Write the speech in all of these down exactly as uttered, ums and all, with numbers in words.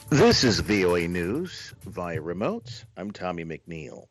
This is V O A News via remote. I'm Tommy McNeil.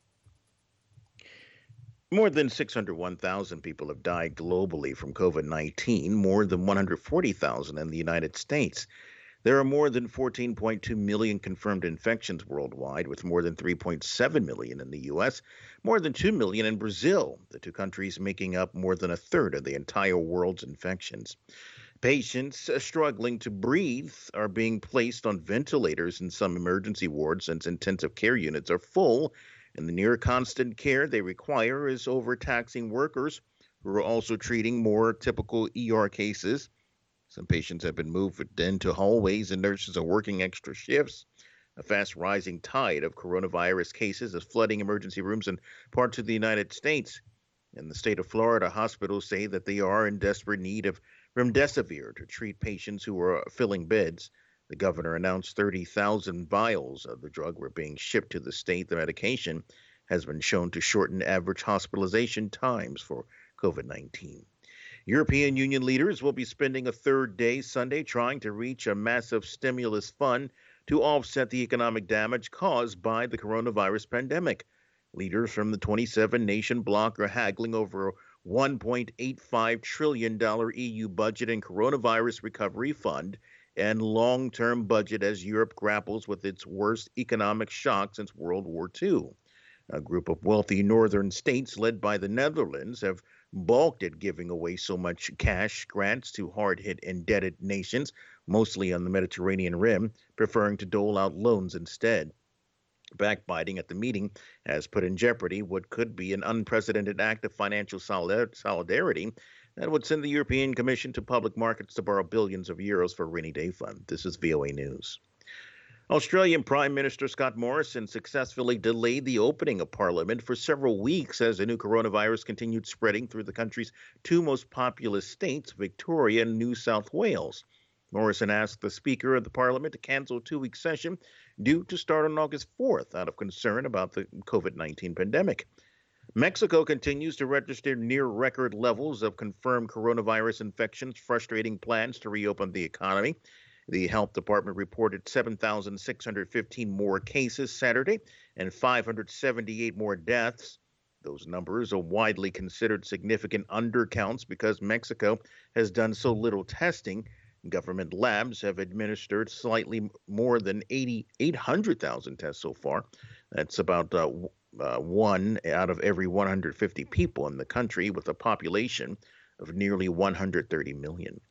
More than six hundred one thousand people have died globally from COVID nineteen, more than one hundred forty thousand in the United States. There are more than fourteen point two million confirmed infections worldwide, with more than three point seven million in the U S, more than two million in Brazil, the two countries making up more than a third of the entire world's infections. Patients uh, struggling to breathe are being placed on ventilators in some emergency wards since intensive care units are full, and the near constant care they require is overtaxing workers who are also treating more typical E R cases. Some patients have been moved into hallways, and nurses are working extra shifts. A fast rising tide of coronavirus cases is flooding emergency rooms in parts of the United States. In the state of Florida, hospitals say that they are in desperate need of remdesivir to treat patients who are filling beds. The governor announced thirty thousand vials of the drug were being shipped to the state. The medication has been shown to shorten average hospitalization times for COVID nineteen. European Union leaders will be spending a third day Sunday trying to reach a massive stimulus fund to offset the economic damage caused by the coronavirus pandemic. Leaders from the twenty-seven nation bloc are haggling over a one point eight five trillion dollars E U budget and coronavirus recovery fund and long-term budget as Europe grapples with its worst economic shock since World War Two. A group of wealthy northern states led by the Netherlands have balked at giving away so much cash grants to hard-hit indebted nations, mostly on the Mediterranean rim, preferring to dole out loans instead. Backbiting at the meeting has put in jeopardy what could be an unprecedented act of financial solidarity that would send the European Commission to public markets to borrow billions of euros for a rainy day fund. This is V O A News. Australian Prime Minister Scott Morrison successfully delayed the opening of Parliament for several weeks as the new coronavirus continued spreading through the country's two most populous states, Victoria and New South Wales. Morrison asked the Speaker of the Parliament to cancel a two-week session due to start on August fourth out of concern about the COVID nineteen pandemic. Mexico continues to register near record levels of confirmed coronavirus infections, frustrating plans to reopen the economy. The health department reported seven thousand six hundred fifteen more cases Saturday and five hundred seventy-eight more deaths. Those numbers are widely considered significant undercounts because Mexico has done so little testing. Government labs have administered slightly more than eight hundred thousand tests so far. That's about uh, uh, one out of every one hundred fifty people in the country, with a population of nearly one hundred thirty million.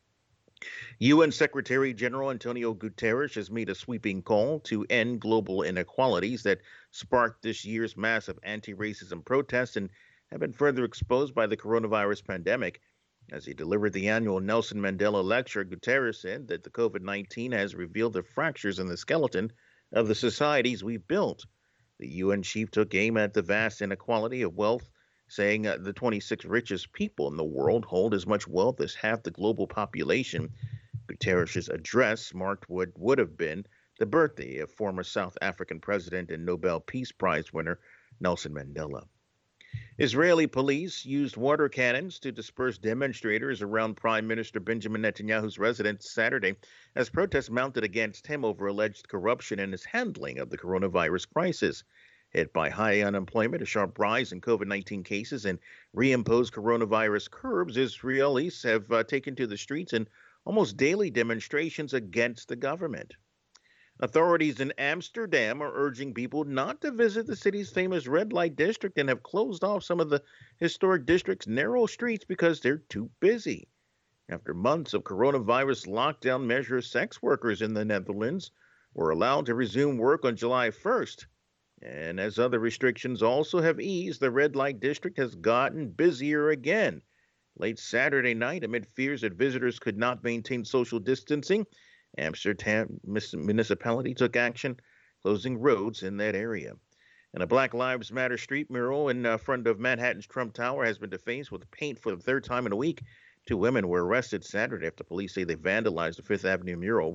U N Secretary General Antonio Guterres has made a sweeping call to end global inequalities that sparked this year's massive anti-racism protests and have been further exposed by the coronavirus pandemic. As he delivered the annual Nelson Mandela Lecture, Guterres said that the COVID nineteen has revealed the fractures in the skeleton of the societies we've built. The U N chief took aim at the vast inequality of wealth, saying uh, the twenty-six richest people in the world hold as much wealth as half the global population. Guterres' address marked what would have been the birthday of former South African president and Nobel Peace Prize winner Nelson Mandela. Israeli police used water cannons to disperse demonstrators around Prime Minister Benjamin Netanyahu's residence Saturday as protests mounted against him over alleged corruption in his handling of the coronavirus crisis. Hit by high unemployment, a sharp rise in COVID nineteen cases, and reimposed coronavirus curbs, Israelis have uh, taken to the streets in almost daily demonstrations against the government. Authorities in Amsterdam are urging people not to visit the city's famous red light district and have closed off some of the historic district's narrow streets because they're too busy. After months of coronavirus lockdown measures, sex workers in the Netherlands were allowed to resume work on July first. And as other restrictions also have eased, the red light district has gotten busier again. Late Saturday night, amid fears that visitors could not maintain social distancing, Amsterdam municipality took action, closing roads in that area. And a Black Lives Matter street mural in uh, front of Manhattan's Trump Tower has been defaced with paint for the third time in a week. Two women were arrested Saturday after police say they vandalized the Fifth Avenue mural